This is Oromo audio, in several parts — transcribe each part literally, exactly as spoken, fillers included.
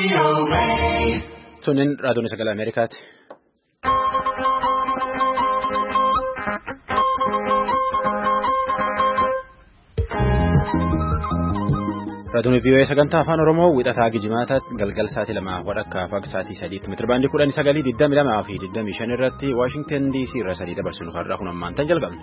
Sunin raadiyoon sagalee Ameerikaati. Raadiyoon V O A sagantaa afaan Oromoo wixataa Gijimaata galgal sa'aatii lama wadhakkaa fi sa'aatii sadiitti meetira kudhan sagalii digdami lamaa fi digdamii shan irratti Waashingtan D C irra sadii dabarsinu har'a kun ammaan tan jalqabne.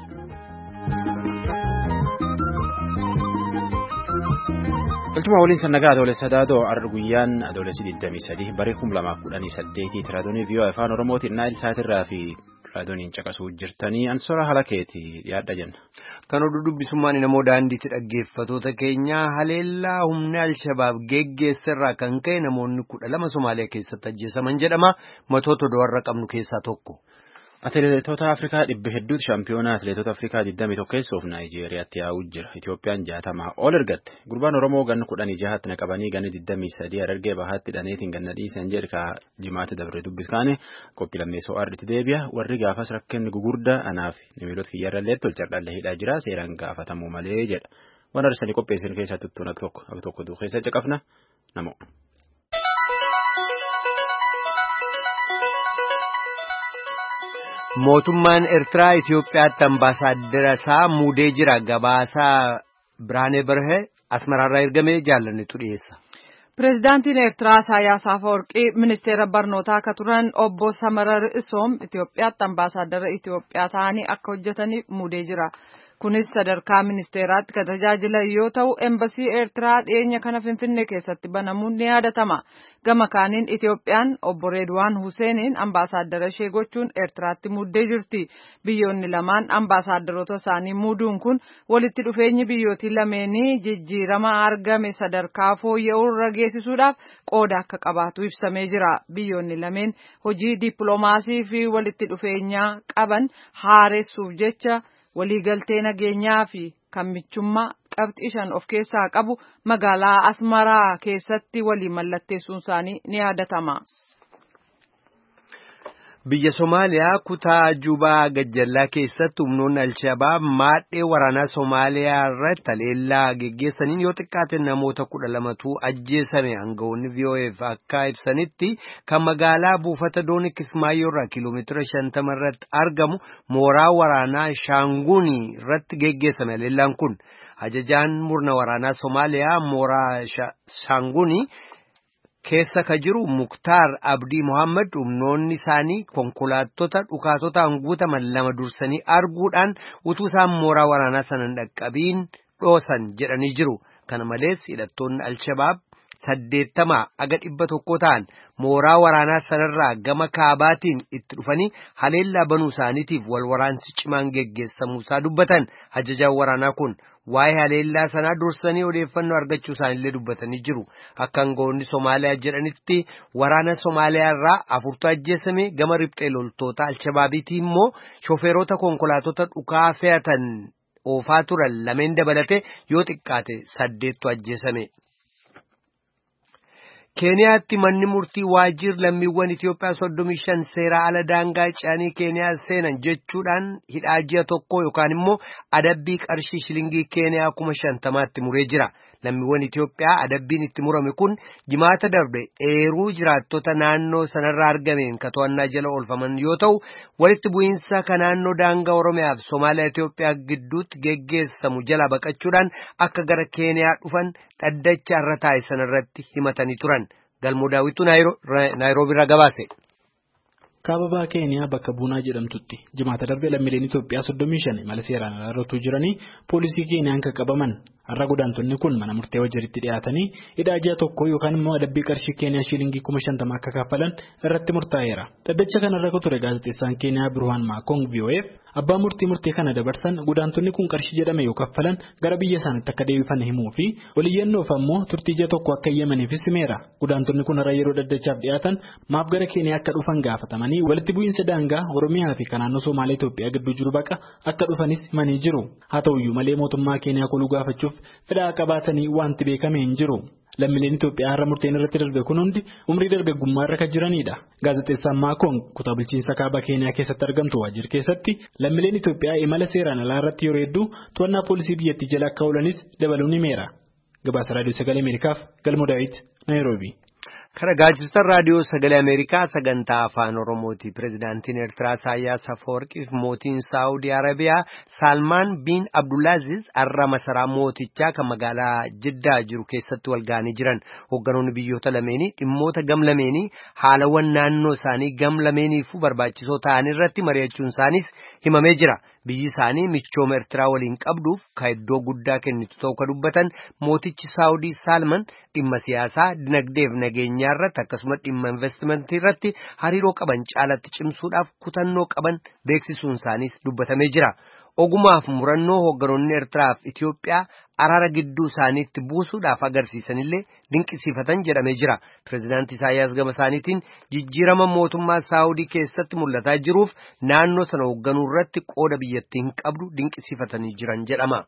Galchuma waliin sannagaa adoolessa daadoo arra guyyaan adoolessi digdamii sadii barii kum lamaa kudhanii saddeetii raadiyoon V O A afaan Oromootiin naayil sa'aatirraa fi raadiyooniin caqasuu jirtanii ansora haala keetii yaadda jenna. Kan oduu dubbisummaan namoo daandiitti dhaggeeffatoota keenyaa haleellaa humna Alshabaab geggeessarraa kan ka'e namoonni kudha lama Somaaliyaa keessatti ajjeesaman jedhama. Matoota warra qabnu keessaa tokko. Atileetota Afrikaa dhibba hedduutu shaampiyoonaa atileetota Afrikaa digdamii tokkeessoof Naayijeeriyaatti yaa'uu jira. Itoophiyaan jaatamaa ol ergatte. Gurbaan Oromoo ganna kudhanii jahaatti naqabanii ganna digdamii sadii Harargee bahaatti dhaneetiin ganna dhiisan jedha jimaatti dabre dubbiskaane qophii lammeessoo arditti deebi'a. Warri gaafas rakkinni gugurdaa anaaf namiilota kiyyarrallee tolchardhalle hidhaa jira seeraan gaafatamuu malee jedha. Waan arsanii qopheessin keessaa tuttuun akka tokko akka tokko duu keessa caqafna namoo. Mootummaan Eertiraa Itoophiyaatti ambaasaaddara isaa muudee jira. Gabaasaa Biraanee Barhee Asmaraarraa ergamee jaallannetu dhiyeessa. Pireezidaantiin Eertiraa Isaayyaas Afeworqii ministeera barnootaa akka turan obbo Samarar Isoom Itoophiyaatti ambaasaaddara Itoophiyaa ta'anii akka hojjetaniif muudee jira. Kunis sadarkaa ministeeraatti kan tajaajilan yoo ta'u embasii Eertiraa dhiyeenya kana Finfinnee keessatti banamuun ni yaadatama. Gama kaaniin Itoophiyaan obbo Reedwaan Huseeniin ambaasaaddara ishee gochuun Eertiraatti muuddee jirti. Biyyoonni lamaan ambaasaadarota isaanii muuduun kun walitti dhufeenyi biyyootii lameenii jijjiirama argame sadarkaa fooyya'uu irra geessisuudhaaf qooda akka qabaatu ibsamee jira. Biyyoonni lameen hojii dippiloomaasii fi walitti dhufeenyaa qaban haaressuuf jecha waliigaltee nageenyaa fi kan michummaa qabxii shan of keessaa qabu magaalaa Asmaraa keessatti walii mallatteessuun isaanii ni yaadatama. Biyya Somaaliyaa kutaa Jubaa Gajjallaa keessatti humnoonni Alshabaab maadhee waraanaa Somaaliyaa irratti haleellaa geggeessaniin yoo xiqqaate namoota kudha lamatu ajjeesame. Aangawoonni V O F akka ibsanitti kan magaalaa buufata doonii Kismaayyoo irraa kiiloomeetira shantama irratti argamu mooraa waraanaa Shaanguni irratti geggeessame. Haleellaan kun ajajaan murna waraanaa Somaaliyaa mooraa Shaanguni keessa ka jiru Muktaar Abdii Muhammad humnoonni isaanii konkolaattota dhukaatotaan guutaman lama dursanii arguudhaan utuu isaan mooraa waraanaa sanan dhaqqabiin dhoosan jedhanii jiru. Kana malees hidhattoonni Alshabaab saddeettama aga dhibba tokko ta'an mooraa waraanaa sanarraa gama kaabaatiin itti dhufanii haleellaa banuu isaaniitiif wal waraansi cimaan geggeessamuu isaa dubbatan. Ajajaan waraanaa kun waa'ee haleellaa sanaa dursanii odeeffannoo argachuu isaanillee dubbatanii jiru. Akka aangawoonni Somaaliyaa jedhanitti waraana Somaaliyaa irraa afurtu ajjeesame. Gama riphxee loltoota Alshabaabiitii immoo shofeerota konkolaatota dhukaa fe'atan oofaa turan lameen dabalate yoo xiqqaate saddeettu ajjeesame. Keeniyaatti manni murtii waajjir lammiiwwan Itoophiyaa soddomii shan seeraa ala daangaa ce'anii Keeniyaa seenan jechuudhaan hidhaa ji'a tokko yookaan immoo adabbii qarshii shilingii Keeniyaa kuma shantamaatti muree jira. Lammiiwwan Itoophiyaa adabbiin itti murame kun jimaata darbe eeruu jiraattota naannoo sanarraa argameen ka to'annaa jala oolfaman yoo ta'u walitti bu'iinsa ka naannoo daangaa Oromiyaa fi Somaaliyaa Itoophiyaa gidduutti geggeessamu jala baqachuudhaan akka gara Keeniyaa dhufan dhaddacha irra taa'e sanarratti himatanii turan. Galmoo daawwitu Naayiroobii irraa gabaase. Kaababaa Keeniyaa bakka Buunaa jedhamtutti jimaata darbe lammiileen Itoophiyaa soddomii shan mala seeraan alaarratuu jiranii poolisii Keeniyaan kan qabaman. Har'a godaantonni kun mana murtee wajjiritti dhiyaatanii hidhaa ji'a tokko yookaan immoo adabbii qarshii Keeniyaa shilingii kuma shantama akka kaffalan irratti murtaa'eera. Dhaddacha kanarra ture gaazexeessaan Keeniyaa Birhaan Maakong V O F abbaa murtii murtee kana dabarsan godaantonni kun qarshii jedhame yoo kaffalan gara biyya isaaniitti akka deebifaman himuu fi waliyyannoof ammoo turtii ji'a tokko akka eeyyamaniifis himeera. Godaantonni kun har'a yeroo dhaddachaaf dhiyaatan maaf gara Keeniyaa akka dhufan gaafatamanii walitti bu'iinsa daangaa Oromiyaa fi naannoo Somaaliyaa Itoophiyaa gidduu jiru baqa akka dhufanis himanii jiru. Haa ta'uyyuu malee mootummaa Keeniyaa koluu gaafachuuf fedhaa qabaatanii wanti beekame hin jiru. Lammiileen Itoophiyaa har'a murteen irratti darbe kun hundi umrii dargaggummaa irra kan jiranidha. Gaazexeessaan Maakong kutaa bulchiinsa kaaba Keeniyaa keessatti argamtu waajjir keessatti lammiileen Itoophiyaa imala seeraan alaa irratti yeroo hedduu to'annaa poolisii biyyattii jala akka oolanis dabaluun himeera. Gabaasa Raadiyoo Sagalee Ameerikaaf Galmoo Daawit Naayiroobii. Kara gaazexaan raadiyoo sagalee Ameerikaa sagantaa afaan Oromooti. Pireezidaantiin Eertiraa Isaayyaas Afeworqii fi mootiin Saawudii Arabiyaa Salmaan bin Abdulaaziz har'a masaraa mootichaa kan magaalaa Jiddaa jiru keessatti wal ga'anii jiran. Hoogganoonni biyyoota lameenii dhimmoota gam lameenii haalawwan naannoo isaanii gam lameeniifuu barbaachisoo ta'an irratti mari'achuun isaaniis himamee jira. Biyyi isaanii michooma Eertiraa waliin qabduuf kan iddoo guddaa kennitu ta'uu kan dubbatan mootichi Saawudii Salman dhimma siyaasaa, dinagdee fi nageenyaa irratti akkasumas dhimma investimentii irratti hariiroo qaban caalatti cimsuudhaaf kutannoo qaban beeksisuun isaaniis dubbatamee jira. Ogumaaf murannoo hoogganoonni Eertiraa fi Itiyoophiyaa araara gidduu isaaniitti buusuudhaaf agarsiisanillee dinqisiifatan jedhamee jira. Pireezidaantii Isaayyaas gama isaaniitiin jijjiirama mootummaa Saawudii keessatti mul'ataa jiruuf naannoo sana hoogganuu irratti qooda biyyattiin qabdu dinqisiifatanii jiran jedhama.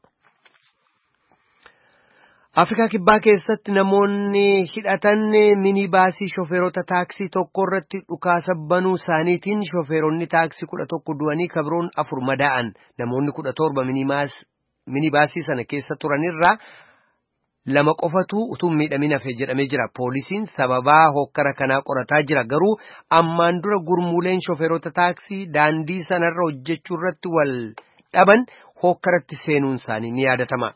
Afrikaa Kibbaa keessatti namoonni hidhatan minibaasii shofeerota taaksii tokko irratti dhukaasa banuu isaaniitiin shofeeronni taaksii kudha tokko du'anii kabroon afur madaa'an. Namoonni kudha torba minibaasii sana keessa turanirraa lama qofatu utuu miidhamin hafe jedhamee jira. Poolisiin sababaa hokkara kanaa qorataa jira. Garuu ammaan dura gurmuuleen shofeerota taaksii daandii sanarra hojjechuu irratti wal dhaban hokkaratti seenuun isaanii ni yaadatama.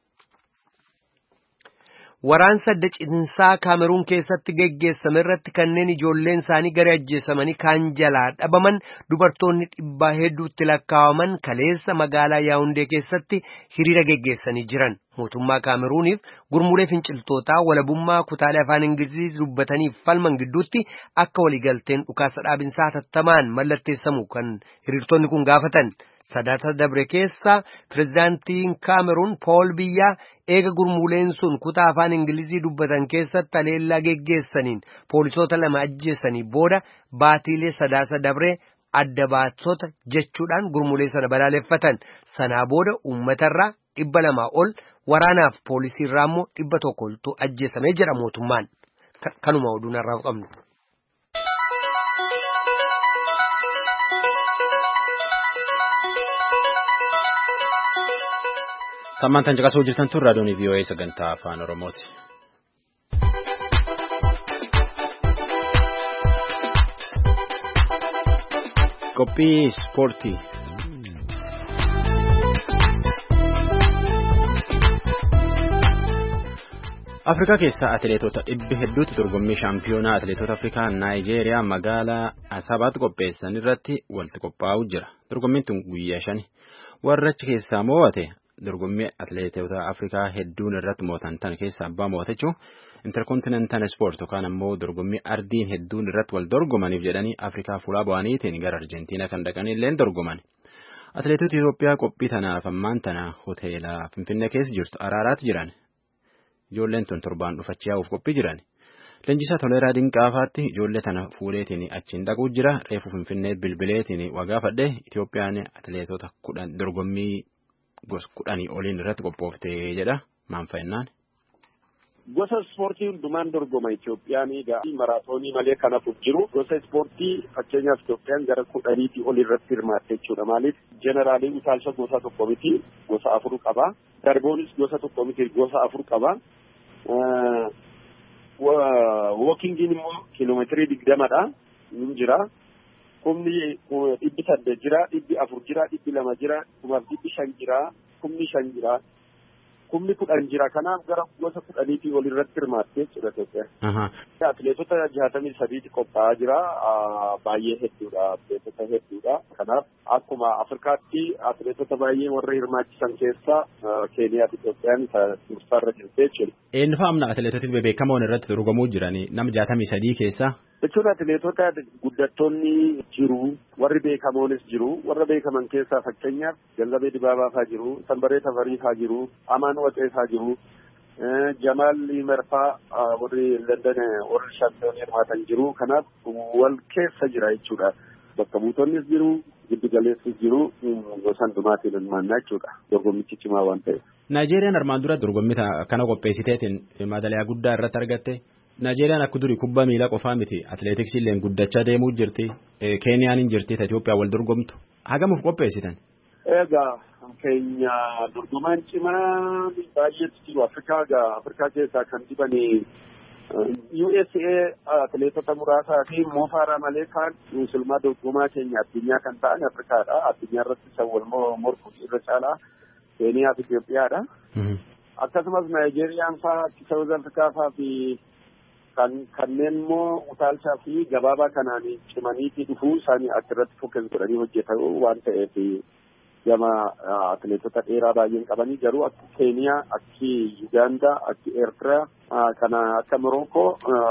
Waraansa dacinsaa Kaameruun keessatti geggeessame irratti kanneen ijoolleen isaanii gara ajjeesamanii kaan jalaa dhabaman dubartoonni dhibbaa hedduutti lakkaawaman kaleessa magaalaa Yaawundee keessatti hiriira geggeessanii jiran. Mootummaa Kaameruuniif gurmuulee finciltootaa walabummaa kutaalee afaan Ingilizii dubbataniif falman gidduutti akka waliigalteen dhukaasa dhaabinsaa hatattamaan mallatteessamu kan hiriirtonni kun gaafatan. Sadaata dabre keessa pireezidaantiin Kaameruun Pool Biyyaa eega gurmuuleen sun kutaa afaan Ingilizii dubbatan keessatti haleellaa geggeessaniin poolisoota lama ajjeessanii booda baatiilee sadaasa dabre adda baatota jechuudhaan gurmuulee sana balaaleffatan. Sanaa booda uummatarraa dhibba lamaa ol waraanaaf poolisiirraa immoo dhibba tokko oltu ajjeesamee jira mootummaan. Kanuma oduun har'aaf qabnu. Sammaan tan caqasuu jirtan tun raadiyoon V O A sagantaa afaan Oromooti. Qophii ispoortii. Afrikaa keessaa atileetota dhibbi hedduutti dorgommii shaampiyoonaa atileetota Afrikaa Naayijeeriyaa magaalaa Asabaatti qopheessan irratti walitti qophaa'uu jira. Dorgommiin tun guyyaa shani. Warra achi keessaa mo'ate dorgommii atileetota Afrikaa hedduun irratti moo'atan tan keessaa abbaa mo'atachuu interkontinental sport yookaan ammoo dorgommii ardiin hedduun irratti wal dorgomaniif jedhanii Afrikaa fuulaa bu'aniitiin gara Arjentiinaa kan dhaqanii illeen dorgoman. Atileetota Itoophiyaa qophii tanaaf ammaan tana hoteela Finfinnee keessa jirtu araaraatti jiran. Ijoolleen tun torbaan dhufachaa yaa'uuf qophii jiran. Leenjisaa Toleeraa Dinqaafaatti ijoollee tana fuudheetiin achiin dhaquu jira. Reefu Finfinnee bilbileetiin wagaafadhe Itoophiyaan atileetota kudhan dorgommii gosa kudhanii oliin irratti qophooftee jedha. Maal fa'innaan? Gosa ispoortii hundumaan dorgoma Itoophiyaan egaa maraatoonii malee kanaaf jiru. Gosa ispoortii fakkeenyaaf Itoophiyaan gara kudhaniitii ol irratti hirmaatte jechuudha. Maaliif jeneraalii utaalcha gosa tokko miti gosa afur qaba. Darboonis gosa tokko miti gosa afur qaba. Wookingiin immoo kiiloomeetirii digdamadha. Ni jira. Kumni dhibbi saddeet jira, dhibbi afur jira, dhibbi lama jira, kumaaf dhibbi shan jira, kumni shan jira. Kumni kudhan jira. Kanaaf gara gosa kudhaniitii ol irratti hirmaatte jechuudha Itoophiyaa. Atileetota jaatamii sadiitti qophaa'aa jira. Baay'ee hedduudha. Atileetota hedduudha. Kanaaf akkuma Afrikaatti atileetota baay'ee warra hirmaachisan keessaa Keeniyaa fi Itoophiyaan dursaarra jirti jechuudha. Eenyu fa'aamna atileetoti bebeekamoon irratti dorgomuu jiranii nama jaatamii sadii keessaa? Jechuun atileetota guddattoonni jiru, warri beekamoonis jiru, warra beekaman keessaa fakkeenyaaf Gannabee Dibaabaa fa'aa jiru, Sanbaree Tafarii fa'aa jiru, Amaan Waxee fa'aa jiru, Jamaal Merfaa warri London warri shaampiyoonii hirmaatan jiru. Kanaaf wal keessa jira jechuudha. Bakka buutonnis jiru, giddu galeessis jiru, gosa hundumaatiin hirmaannaa jechuudha. Dorgommichi cimaa waan ta'eef. Naayijeeriyaan armaan dura dorgommii kana qopheessiteetiin madaliyaa guddaa irratti argatte. Naayijeeriyaan akka durii kubbaa miilaa qofaa miti atileetiksii illee guddachaa deemuu jirti. Keeniyaan hin jirti Itoophiyaa wal dorgomtu. Hagamuuf qopheessitan? Egaa keenya dorgomaan cimaa baay'eetu jiru. Afrikaa egaa Afrikaa keessaa kan dibanii U S A atileetota muraasaa fi moofaara malee kaan musulmaa dorgomaa keenya addunyaa kan ta'an Afrikaadha. Addunyaa irratti isa wal morkuu irra caalaa Keeniyaa fi Itoophiyaadha. Akkasumas Naayijeeriyaan fa'aa South Afrikaa fa'aa fi kanneen immoo utaalchaa fi gabaabaa kanaan cimaniitii dhufuu isaanii achirratti fokkes godhanii hojjetu waan ta'eef gama atileetota dheeraa baay'een qabanii garuu akka Keeniyaa, akka Yugaandaa, akka Eertiraa kana akka Morookoo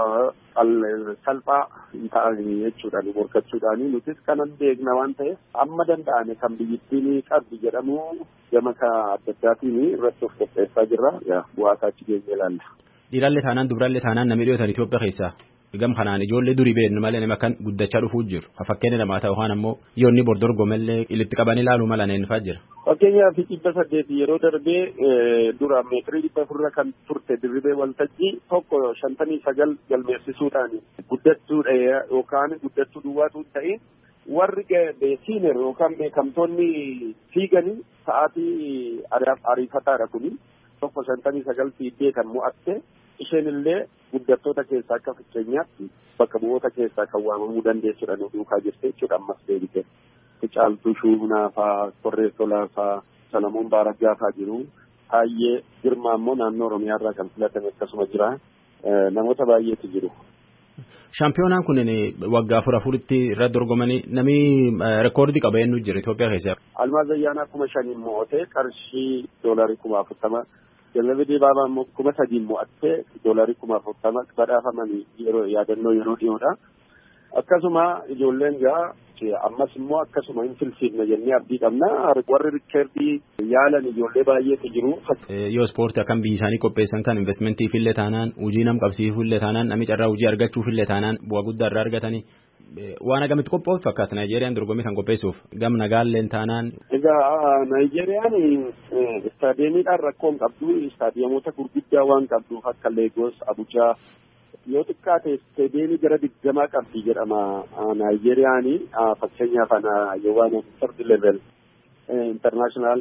salphaa hin ta'an jechuudhaan morkachuudhaan nutis kanan beekna waan ta'eef amma danda'ame kan biyyittiin qabdi jedhamu gama adda addaatiin irratti of qopheessaa jirra. Bu'aa isaa achi geenye ilaalla. Dhiirallee taanaan dubrallee taanaan namni dhiyootan Itoophiyaa keessaa gam kanaan ijoollee durii beeknu malee nama kan guddachaa dhufuu jiru. Fakkeenya namaa ta'u waan ammoo yoonni bordorgomallee ilitti qabanii ilaaluu mala neenfaa jira. Fakkeenyaaf dhibba saddeet yeroo darbee dura meetirii dhibba afurra kan turte dirribee waltajjii tokko shantamii sagal galmeessisuudhaan guddattuudha yookaan guddattuu duwwaatu ta'e warri siineer yookaan beekamtoonni fiiganii sa'aatii ariifataadha kuni tokko shantamii sagal fiiggee kan mo'atte isheen illee guddattoota keessaa akka fakkeenyaatti bakka bu'oota keessaa kan waamamuu dandeessuudha nu duukaa jirte jechuudha ammas deebite. Caaltuu Shuunaa fa'aa, Korree Tolaa fa'aa, Salamuun Baaraggaa fa'aa jiru. Hayyee Girmaa immoo naannoo Oromiyaa irraa kan filatame akkasuma jira. Namoota baay'eetu jiru. Shaampiyoonaan kun waggaa afur afuritti irra dorgomanii namni reekoordii qaba eenyu jira Itoophiyaa keessaa. Almaaz Ayyaanaa kuma shaniin mo'atee qarshii doolarii kuma afurtama. Jalabee Dibaabaa immoo kuma sadiin mo'attee doolarii kuma afurtama badhaafamanii yeroo yaadannoo yeroo dhiyoodha. Akkasuma ijoolleen gaa ammas immoo akkasuma hin filfilne jennee abdii qabna. Warri rikkeerdii yaalan ijoollee baay'eetu jiru. Yoo ispoortii akkam biyyi isaanii qopheessan kan investmentiif illee taanaan hojii nam qabsiifuu illee taanaan namni carraa hojii argachuuf illee taanaan bu'aa guddaa irraa argatanii waan agamitti qophaa'uuf fakkaata Naayijeeriyaan dorgommii kan qopheessuuf gam nagaalleen taanaan. Egaa Naayijeeriyaan istaadiyeemiidhaan rakkoo hin qabdu. Istaadiyeemota gurguddaa waan qabduuf akka Leegos, Abujaa. Yoo xiqqaate isteediyeemii gara digdamaa qabdi jedhama Naayijeeriyaan fakkeenyaaf yoo waan third level international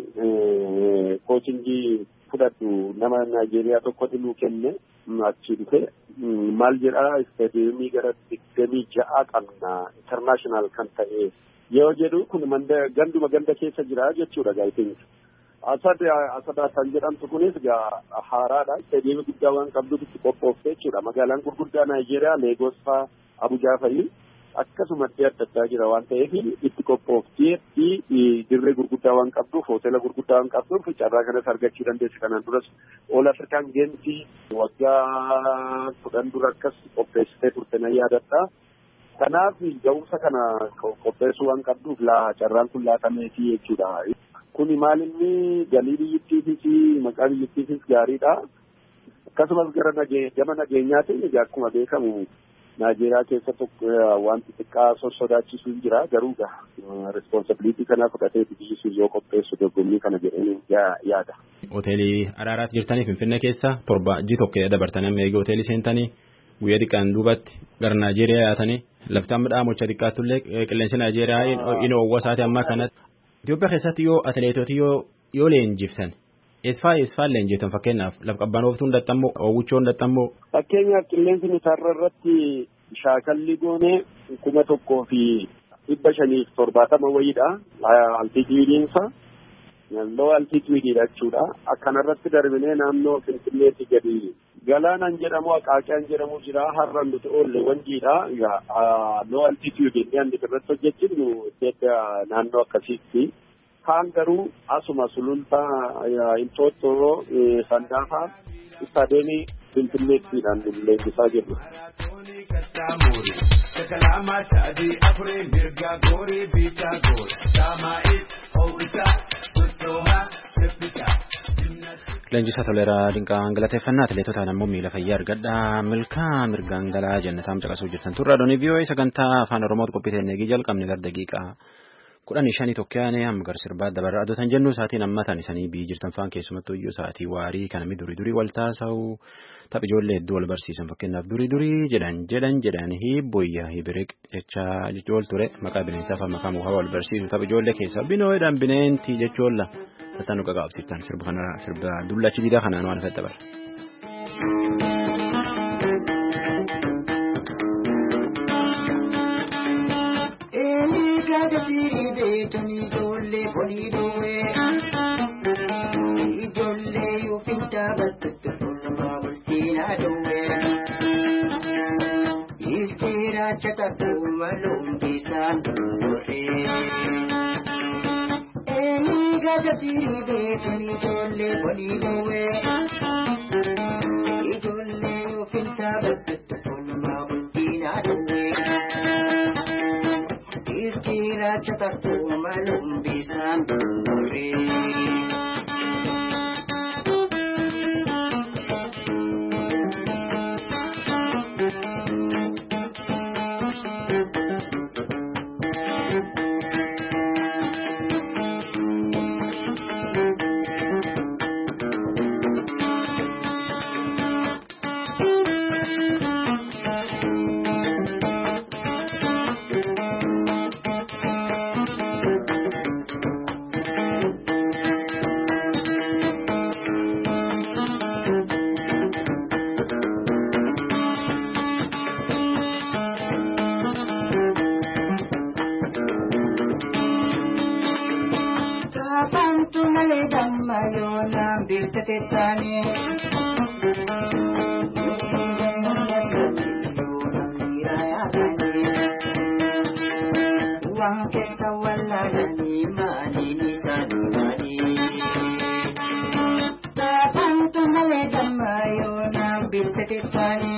coachingii fudhadhu nama Naayijeeriyaa tokkotti nuu kenne achi dhufe maal jedhaa isteediyeemii gara digdamii ja'a qabna international kan ta'e yoo jedhu kun ganduma ganda keessa jira jechuudha gaayiteenis. Asad asadaa kan jedhamtu kunis haaraadha. Isteediyeemii guddaa waan qabduuf itti qophoofte jechuudha. Magaalaan gurguddaa Naayijeeriyaa Leegos fa'aa Abujaa fa'i akkasuma adda addaa jira waan ta'eef itti qophooftee fi dirree gurguddaa waan qabduuf hoteela gurguddaa waan qabduuf carraa kanas argachuu dandeessi. Kanaan duras All African Games waggaa kudhan dura akkas qopheessitee turte na yaadatta. Kanaaf ga'umsa kana qopheessuu waan qabduuf laa carraan kun laatameefi jechuudha. Kuni maalinni galii biyyattiifis maqaa biyyattiifis gaariidha. Akkasumas gara gama nageenyaatiin akkuma beekamu Naayijeeriyaa keessa tokko wanti xiqqaa sossodaachisuu hin jira garuu responsibilitii kana fudhatee biyyi sun yoo qopheessu dorgommii kana jedhanii yaada. Hoteelii Araaraatti jirtanii Finfinnee keessa torba ji tokko dabartanii amma eegee hoteelii seentanii guyyaa xiqqaan duubatti gara Naayijeeriyaa yaatanii laftaan midhaan mocha xiqqaattullee qilleensi Naayijeeriyaa inni owwa isaati ammaa kanatti. Itoophiyaa keessatti yoo atileetoti yoo leenjiftan eesfaa eesfaa leenjiftan fakkeenyaaf lafa qabbanooftuu hin dadhabmoo oowwichoo hin dadhabmoo. Fakkeenyaaf qilleensi nutaarra irratti shaakalli goonee kuma tokkoo fi dhibba shaniif torbaatama wayiidha. Altituudiinsa loo altituudiidha jechuudha. Akkanarratti darbinee naannoo Finfinneetti gadi galaanaan jedhamu Aqaaqiyaan jedhamu jira har'aan nuti oolle wanjiidha. Loo altituudii inni irratti hojjechuun naannoo akkasiitti. Kaan garuu asuma sulultaa Inxooxxoo Sandaafaa istaadiyeemii Finfinneettiidhaan leenjisaa jirru. Leenjisaa Toleeraa Dinqaa galateeffannaa atileetotaan ammoo miila fayyaa argadhaa milkaa mirgaan galaa jannataan caqasuu jirtan turre adoonii V O A sagantaa afaan Oromootti qophiiteen eegii jalqabne gara daqiiqaa kudhanii shanii tokkoyaane amma gara sirbaa dabarraa adotan jennu sa'aatiin ammatan isanii biyyi jirtan faan keessumattuu iyyuu sa'aatii waarii kanami durii durii wal taasa'u tapha ijoollee hedduu wal barsiisan fakkeenyaaf durii durii jedhan jedhan jedhan hiibboyyaa hibiriq jechaa jechuun ture maqaa bineensaa fi maqaa mukaa wal barsiisu tapha ijoollee keessaa binooyedhaan bineentii jechuudha. Tataan dhugaa qaabsiiftan sirba kana sirba dullachi diidaa kanaan waan fedha bara. beekanii ijoollee bolii dhoowwee ijoollee yoo fintaa battutti fuulmaa bulchiinaa dhoowwee ilkeeraa caqatuu maluun keessaan dhoowwee eenyuun gaazexii beekanii ijoollee bolii dhoowwee ijoollee yoo fintaa battutti fuulmaa bulchiinaa dhoowwee. Kira cakapku malum bisa beri. Tetani uang kesawalani mani nisadani tapantu maledamayo nabil tetani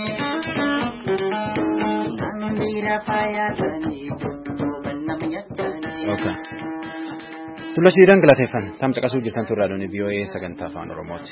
nandira payatani banamyatani. Okay. Tulla siidaan galateeffan tamsa qasuu jirtan turraa doonii V O A sagantaa afaan Oromooti.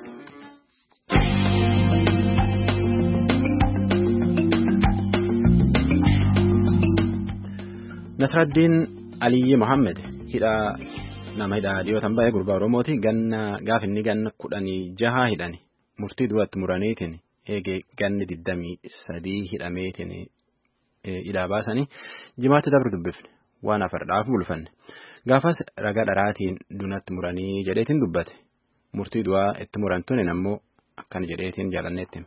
Nasraddiin Aliyyi Mohammed hidhaa nama hidhaa dhiyootan baay'ee gurbaa Oromooti ganna gaafinni ganna kudhanii jaha hidhani murtii duratti muraniitiin eegee ganni digdamii sadii hidhameetiin hidhaa baasanii jimaatti dabru dubbifne waan afardhaaf bulfanne. Gaafas ragaa dharaatiin dunatti muranii jedheetiin dubbate murtii du'aa itti murantuun ammoo akkan jedheetiin jaalanneetti.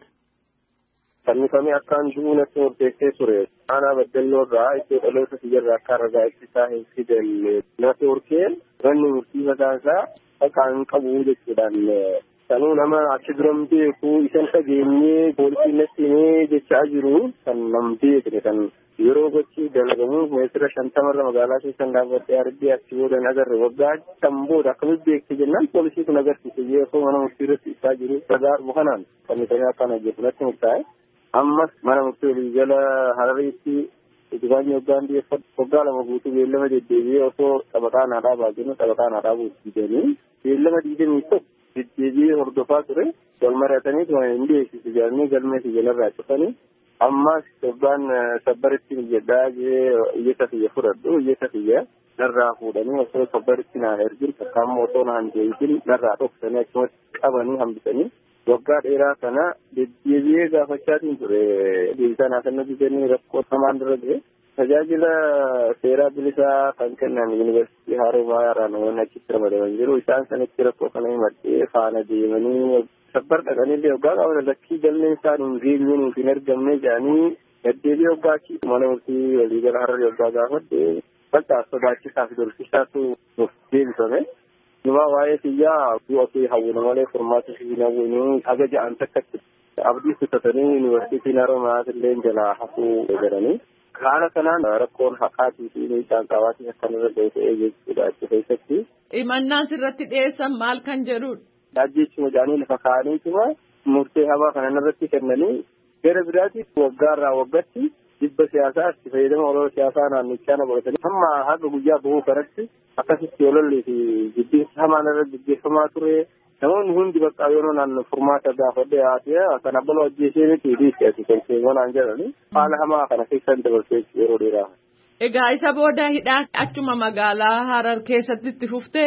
Fannifamee akkaan du'uunatti murteessee ture. Aanaa baddalloo irraa iddoo dhaloota siyyarraa akka ragaa ibsisaa hin fidanne natti horkeen wanni murtii mataa isaa akka hin qabu jechuudhaan sanuu nama achi duram beeku isan dhageenyee poolisiin natti himee jechaa jiru kan nam beekne kan yeroo gochi dalagamu meetira shantamarra magaalaa keessan dhaabbattee argee achi boodan agarre waggaa kan booda akkamitti beekte jennaan poolisii kun agarsiise yeroo mana murtii irratti ibsaa jiru ragaa argu kanaan fannifamee akkana jedhu natti murtaa'e. Ammas mana murtii olii jala Harariitti Itibaanyi waggaan dhiyeeffatu waggaa lama guutuu beellama deddeebi'ee osoo taphataa naa dhaabaa jennu taphataa naa dhaabuu diidanii beellama diidamii tokko deddeebi'ee hordofaa ture wal mari'atanii tuma hin beeksisu jedhanii galmee siyyalarraa cufanii ammas waggaan sabbaritti jedhaa jee iyyata kiyya fudhadhu iyyata kiyya narraa fuudhanii osoo sabbaritti naa ergin takkaammoo osoo naan deebisin narraa dhoksanii akkasumatti qabanii hambisanii. Waggaa dheeraa kana deddeebi'ee gaafachaatiin ture deebisaa naasannoo biyyaanii rakkoo hamaan dura ture tajaajila seeraa bilisaa kan kennan yuunivarsiitii Haroomayaa namoonni achitti ramadaman jiru isaan sanitti rakkoo kana himadhee faana deemanii sabbar dhaqanillee waggaa qaban lakkii galmeen isaan hin geenyeen hin argamne jedhanii deddeebi'ee waggaa achi mana murtii waliigala Hararii waggaa gaafadhe bal'aa sodaachisaa fi dorsisaatu nuuf deebifame. Nima waa'ee kiyyaa du'a kee hawwina malee furmaata fi hawwinuu aga ja'an takkatti abdii kutatanii yuunivarsiitiin Haroomayaa illee jalaa hafuu jedhanii haala kanaan rakkoon haqaatii fi miidhaan qabaatee akkanirra ta'ee jechuudha achi keessatti. Himannaan sirratti dhiyeessan maal kan jedhudha? Dhaajjeechuma jaanii lafa kaa'aniituma murtee hamaa kanan irratti kennanii gara biraatti waggaarraa waggatti dhibba siyaasaa itti fayyadama oloo siyaasaa naannichaa na godhatanii hamma haga guyyaa bahuu kanatti akkasitti olollee fi jibbiinsa hamaan irra gaggeeffamaa ture namoonni hundi bakka yeroo naan furmaata gaafadhe haasee kan abbaloo ajjeesee miti dhiisi ati kolfeewwan aan jedhani haala hamaa kana keessan dabarsee yeroo dheeraa. Egaa isa booda hidhaa achuma magaalaa Harar keessatti itti fuftee?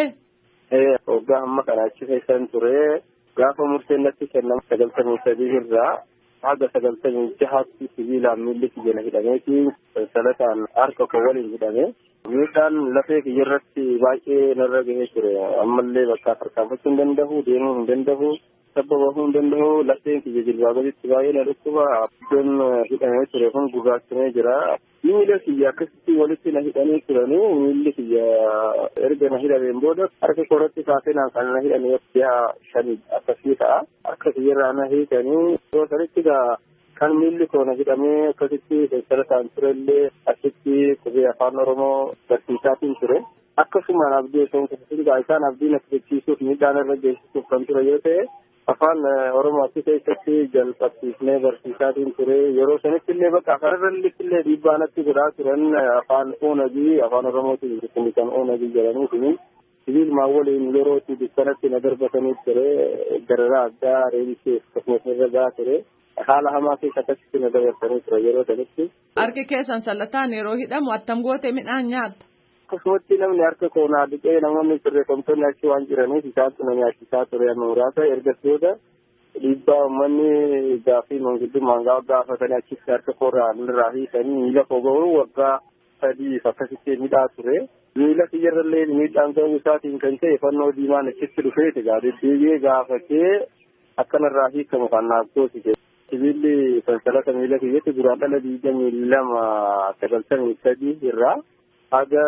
Ee waggaa amma kana achi keessan ture gaafa murteen natti kennamu sagaltamii sadii irraa haga sagaltamii jahaatti sibiilaan miilli kiyya hidhameeti salataan harka koo waliin hidhame miidhaan lafee kiyya irratti baay'ee narra gahee ture ammallee bakka tarkaanfachuu hin danda'u deemuu hin danda'u sababa hundanda'u lafteen kiyya jilbaa gaditti baay'ee na dhukkuba iddoon hidhamee ture kun gurraachamee jira. Miila kiyya akkasitti walitti na hidhanii turanii miilli kiyya erga na hidhameen booda harka koratti kaasee naan kan na hidhanii ji'a shanii akkasii ta'a. Harka kiyyarraa na hiikanii yoo sanitti gaa kan miilli koo na hidhamee akkasitti sassarataan turellee asitti qubee afaan Oromoo barsiisaatiin ture. Akkasuma abdii osoo hin isaan abdii na fudhachiisuuf miidhaan irra geessisuuf kan ture yoo ta'e afaan Oromoo achi keessatti jalqabsiifnee barsiisaatiin ture yeroo sanitti illee bakka kanarratti illee dhiibbaa natti godhaa turan afaan Oonagii afaan Oromootiin kun kan Oonagii jedhanii kun sibiilmaa waliin yeroo itti dukkanatti na darbatanii ture dararaa addaa reebisee akkasumas irra gahaa ture haala hamaa keessa akkasitti na dabarsanii ture yeroo sanitti. Harki keessan sallataan yeroo hidhamu attam goote midhaan nyaatta. Akkasumatti namni harka koonaa dhiqee namoonni sirreeffamtoonni achi waan jiraniif isaantu na nyaachisaa ture amma muraasa ergasii booda dhiibbaa uummanni gaaffii manguddummaan gaafatanii achitti harka koorraa irraa hiikanii miila koo ga'uu waggaa sadiif akkasitti midhaa ture. Miila kiyyarrallee miidhaan ga'uu isaatiin kan ta'e fannoo diimaan achitti dhufeeti gaa deddeebi'ee gaafatee akkanarraa hiikamu kan naaf goosise. Sibiilli sansalata miila kiyyatti duraan dhala digdamii lama sagaltamii sadii irraa haga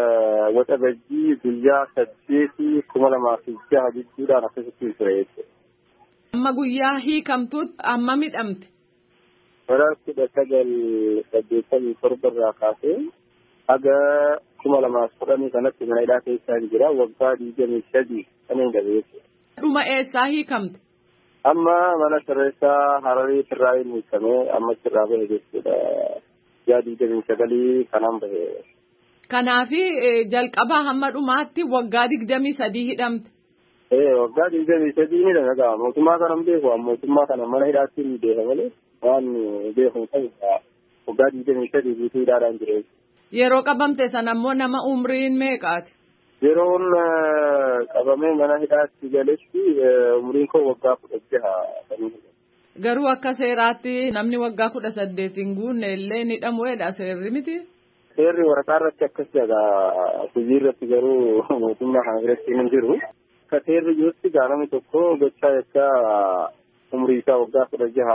waxabajjii guyyaa saddeetii kuma lamaa fi jaha jechuudhaan akkasitti ture jechuudha. Amma guyyaa hiikamtuutti amma midhamte. Bara kudha sagal saddeettamii torba irraa kaasee haga kuma lamaa fi kudhanii kanatti mana hidhaa keessaa jira waggaa digdamii sadii kan hin gabe jechuudha. Dhuma eessaa hiikamte? Amma mana sirreessaa Hararii irraa hin hiikamee amma irraa bahe jechuudha. Yaa digdamii sagalii kanaan bahe. Kanaafi jalqabaa hamma dhumaatti waggaa digdamii sadii hidhamte. Ee waggaa digdamii sadii ni dhagaa mootummaa kana beeku mootummaa kana mana hidhaatti ni beeka malee waan beeku ta'e waggaa digdamii sadii guutuu hidhaadhaan jira. Yeroo qabamte sana ammoo nama umriin meeqaati? Yeroon qabamee mana hidhaatti galetti umriin koo waggaa kudha jaha. Garuu akka seeraatti namni waggaa kudha saddeetiin guunne illee ni hidhamuudha seerri miti? Seerri waraqaa irratti akkas jedha hojii irratti garuu mootummaa kana biratti hin jiru. Akka seerri jirutti namni tokko gochaa jecha umrii isaa waggaa kudha jaha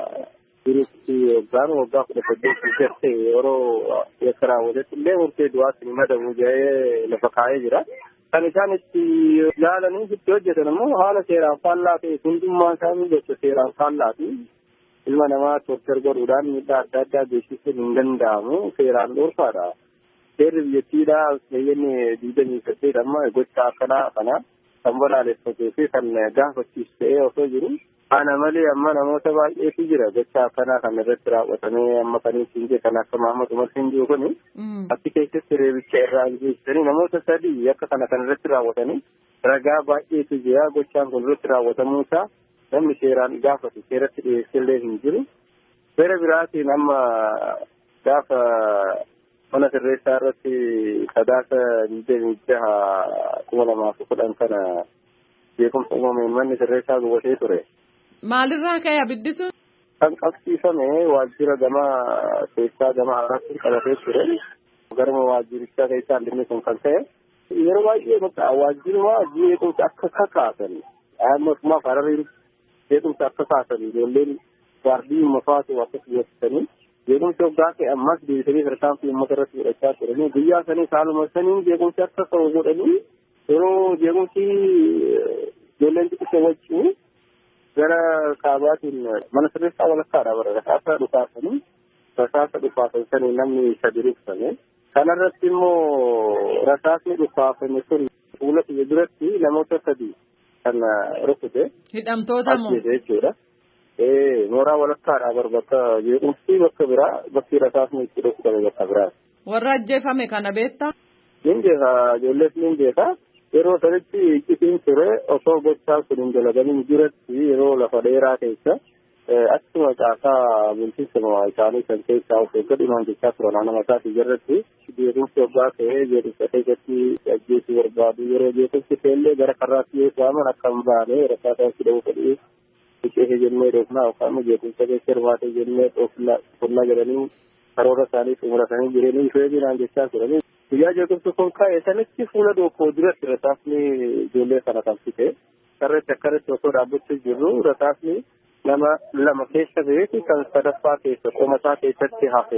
jirutti yookaan waggaa kudha saddeetii garte yeroo yakka raawwatetti illee murtee du'aatti ni madabu jedhee lafa kaa'ee jira. Kan isaan itti ilaalanii itti hojjetan immoo haala seeraan faallaa ta'e hundummaa isaanii gocha seeraan faallaati. Ilma namaa tortar godhuudhaan miidhaa adda addaa geessisuun hin danda'amu seeraan dhoorkaadha. Seerri biyyattiidhaa biyyanni digdamii saddeet amma gocha akkanaa kana kan balaaleffatee fi kan gaafachiisu ta'ee osoo jiru. Ana malee amma namoota baay'eetu jira gocha akkanaa kan irratti raawwatamee amma kan hin kan akka Mahamad Umar hin jiru kuni. Achi keessatti reebicha irraa geessisanii namoota sadii akka kana kan irratti raawwatanii ragaa baay'eetu jira gochaan kun irratti raawwatamuu isaa. Namni seeraan gaafatu seeratti dhiyeessillee hin jiru. Seera biraatiin amma gaafa mana sirreessaa irratti sadaasa digdamii jaha kuma lamaa fi kudhan kana beekumsa uumameen manni sirreessaa gubatee ture. Maalirraa ka'e abiddi sun? Kan qabsiifame waajjira gama keessaa gama irratti qabatee ture. Garuma waajjirichaa keessaa inni kun kan ta'e. Yeroo baay'ee bakka waajjiruma beekumsa akka kakaasan. Mootummaa Hararii beekumsa akka kaasan ijoolleen waardii mafaatu akkas beeksisanii beekumsa waggaa ta'e ammas deebisanii tarkaanfii uummata irratti fudhachaa turanii guyyaa sanii saaluma saniin beekumsi akka ta'u godhanii yeroo beekumsi ijoolleen xixiqqoo wajjin gara kaabaatiin mana sirreessaa walakkaadha bara rasaasa dhukaasanii rasaasa dhukaasan sanii namni sadi ruksame kanarratti immoo rasaasni dhukaafame sun fuula kiyya duratti namoota sadi kan rukute. Hidhamtoota moo? Jechuudha. Ee mooraa walakkaadhaa bar bakka beekumsi bakka biraa bakki rasaasni itti dhokfame bakka biraa. Warra ajjeefame kana beektaa? Nin beeka ijoollees nin beeka yeroo sanitti iccitiin ture osoo gochaa kun hin dalagamin jiratti yeroo lafa dheeraa keessa akkuma caasaa bulchiinsa isaanii kan keessaa of eeggatu imaan jechaa turan nama isaati jirratti beekumsi waggaa ta'ee beekumsa keessatti ajjeesuu barbaadu yeroo beekumsi ta'ellee gara karraatti yoo waaman akka hin baane rakkaataa itti dha'uu fedhii biqee jennee dhoofnaa yookaan beekumsa keessa hirmaatee jennee dhoofnaa jedhanii karoora isaanii xumuratanii jireenii ishee binaan jechaa turanii guyyaa beekumsi kun ka'e sanitti fuula dookoo duratti rasaasni ijoollee sana kan fite karreetti akkanatti osoo dhaabbachuu jirru rasaasni nama lama keessa beeku kan sadaffaa keessa qomasaa keessatti hafe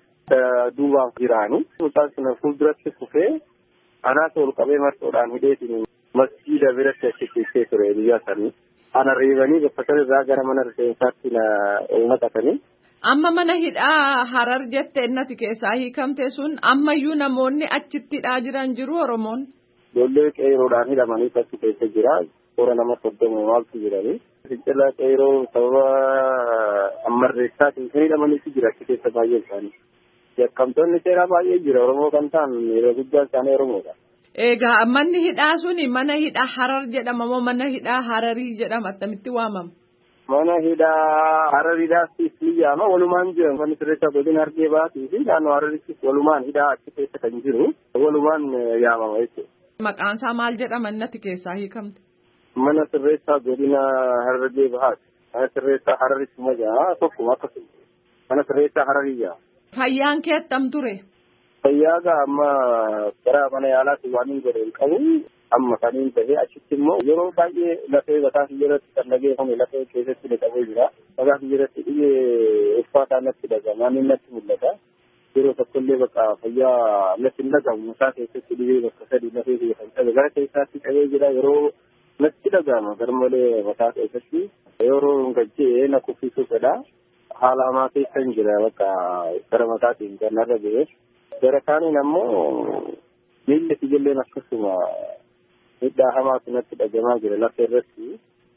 duubaan jiraani. Mucaan sun fuulduratti kufee anaas ol qabee marxoodhaan hidheetiin masjiida biratti achi keessee ture biyya sanii. Ana reebanii bakka sanarraa gara mana rifeensaatti na naqatanii. Amma mana hidhaa Harar jette innati keessaa hiikamte sun ammayyuu namoonni achitti hidhaa jiran jiru Oromoon. Ijoollee qeeroodhaan hidhamanii achi keessa jira. Toora nama soddoma maaltu jiranii. Fincila qeeroo sababa ammarreessaatiin kan hidhamaniitu jira achi keessa baay'ee isaanii. Yakkamtoonni seeraa baay'ee jira Oromoo kan ta'an yeroo guddaa isaanii Oromoodha. Egaa manni hidhaa suni mana hidhaa Harar jedhama moo mana hidhaa Hararii jedhama attamitti waamama? Mana hidhaa Harariidhaas biyyaama walumaan jiran kan sirreessaa godina Harargee Baatii fi naannoo Hararitti walumaan hidhaa achi keessa kan jiru walumaan yaamama jechuudha. Maqaan isaa maal jedhama innati keessaa hiikamte? Mana sirreessaa godina Harargee Bahaati. Mana sirreessaa Hararitti majaa tokkuma akkasuma. Mana sirreessaa Hararii. Fayyaan kee attam ture? Fayyaa amma gara mana yaalaatti waan hin godhe qabu amma kaniin ta'ee achitti immoo yeroo baay'ee lafee gataa irratti kan dhageeffame lafee keessatti dhiqamee jira. Gataa irratti dhibee uffata natti dhagama inni natti mul'ata. Yeroo tokkollee bakka fayyaa natti hin dhagamu musaa keessatti dhibee bakka sadii lafee keessatti gara keessaatti qabee jira yeroo natti dhagama garmalee mataa keessatti yeroo gajjee na kuffisuu fedha. Haala hamaa keessa hin jira bakka gara mataatiin kan narra ga'e. Gara kaaniin ammoo miilli ijoolleen akkasuma miidhaa hamaatu natti dhagamaa jira lafa irratti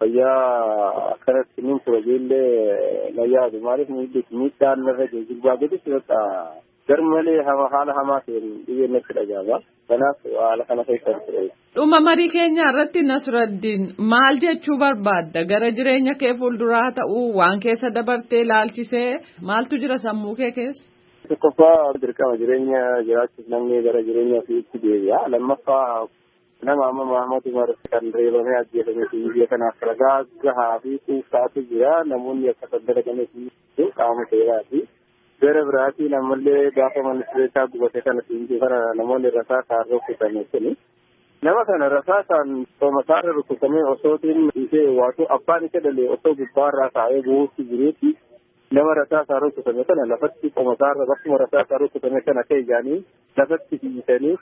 fayyaa akkanatti nin tura ijoollee na yaadu maaliif miilli miidhaan narra ga'e jilbaa godhutti bakka garmalee haala hamaa ta'een dhibeen natti dhagama. Kanaaf haala kana keessa ture. Dhuma marii keenya irratti Nasraddiin maal jechuu barbaadda gara jireenya kee fuulduraa ta'uu waan keessa dabartee ilaalchisee maaltu jira sammuu kee keessa? Tokkoffaa dirqama jireenya jiraachuuf namni gara jireenya ofiitti deebi'a. Lammaffaa nama amma Mahamad Umar kan reebamee ajjeefame biyya kanaaf ragaa gahaa fi kuusaatu jira. Namoonni akka saddalaqanii fi qaama seeraati. Gara biraatiin ammallee gaafa ministeeraa gubate kana siinjii kana namoonni rasaasaan rukutame kuni. Nama kana rasaasaan soomasaarra rukutamee osootiin ishee waatu abbaan isa dalee osoo gubbaarraa taa'ee bu'uutti jireetti. Nama rasaasaan rukutame kana lafatti qomasaarra bakkuma rasaasaan rukutame kana ta'e jaanii lafatti fiisanii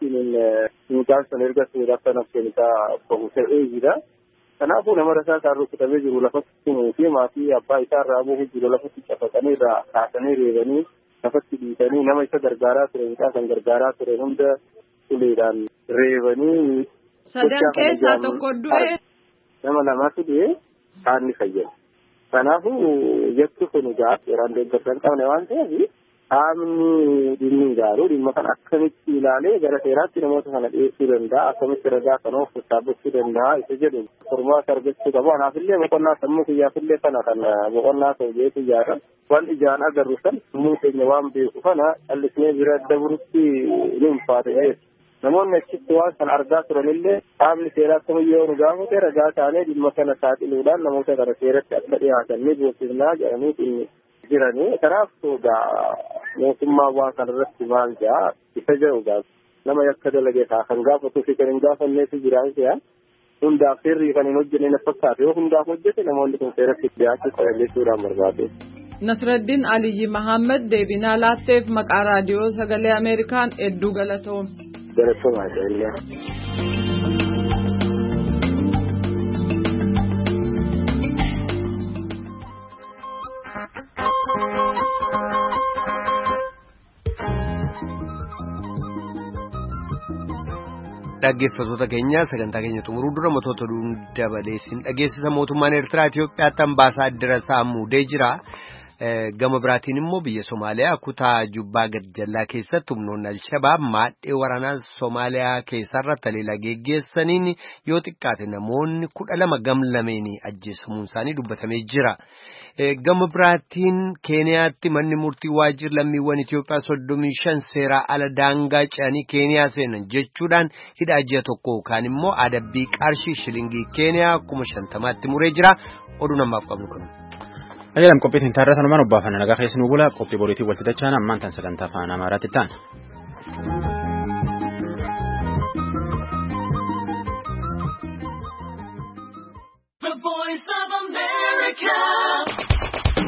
mucaan sun erga suudhaaf kan affeenisaa bahu ta'ee jira. Kanaafuu nama rasaasaan rukutamee jiru lafatti tumuu fi maatii abbaa isaarraa bu'uu jiru lafatti cafaqanii irraa kaasanii reebanii lafatti dhiisanii nama isa gargaaraa ture mucaa kan gargaaraa ture hunda uleedhaan reebanii. Sadan keessaa tokko du'e. Nama lamaatu du'e kaanni fayyada. Kanaafuu jettu kun egaa yeroo deeggarsa qabne waan ta'eef qaamni dhimmi ijaaru dhimma kan akkamitti ilaalee gara seeraatti namoota kana dhiyeessuu danda'a akkamitti ragaa kana of dhaabbachuu danda'a isa jedhu furmaata argachuu qabu. Kanaafillee boqonnaa sammuu kiyyaafillee kana kan boqonnaa ta'u jeetu ijaara waan ijaan agarru san sammuu keenya waan beeku kana callisnee bira dabarutti ni ulfaata jechuudha. Namoonni achitti waan kana argaa turanillee qaamni seeraa kamiyyuu nu gaafate ragaa taanee dhimma kana saaxiluudhaan namoota kana seeratti akka dhiyaatan ni beeksifnaa jedhanii jiranii. Kanaaf egaa mootummaa waan kana irratti maal jedhaa isa jedhu egaa nama yakka dalagee ta'a kan gaafatuu fi kan hin gaafanneetu jiraan se'a. Hundaaf seerri kan hin hojjenne na fakkaate yoo hundaaf hojjete namoonni kun seeratti dhiyaachuu qaban jechuudhaan barbaade. Nasraddiin Aliyyi Mahammed deebinaa laatteef maqaa raadiyoo sagalee Ameerikaan hedduu galatoome. Galatoomaa ta'e. Dhaggeeffattoota keenya sagantaa keenya xumuruu dura matoota dabaleessin dhageessisa mootummaan Eertiraa Itoophiyaatti ambaasaaddara isaa muudee jira. Gama biraatiin immoo biyya Somaaliyaa kutaa Jubbaa Gadjallaa keessatti humnoonni Alshabaab maadhee waraanaa Somaaliyaa keessarra taleela geggeessaniin yoo xiqqaate namoonni kudha lama gamlameenii ajjeesamuun isaanii dubbatamee jira. Gama biraatiin Keeniyaatti manni murtii waajjira lammiiwwan Itoophiyaa soddomii shan seeraa ala daangaa ce'anii Keeniyaa seenan jechuudhaan hidhaa ji'a tokko yookaan immoo adabbii qarshii shilingii Keeniyaa kuma shantamaatti muree jira. Oduu namaaf qabnu kun. Ajaa'ibaa qophiitiin taarratan uumaan obbaafana nagaa keessi nu bula qophii boriitiin walti dachaan ammaan tan sagantaa afaan Amaaraatti ta'an.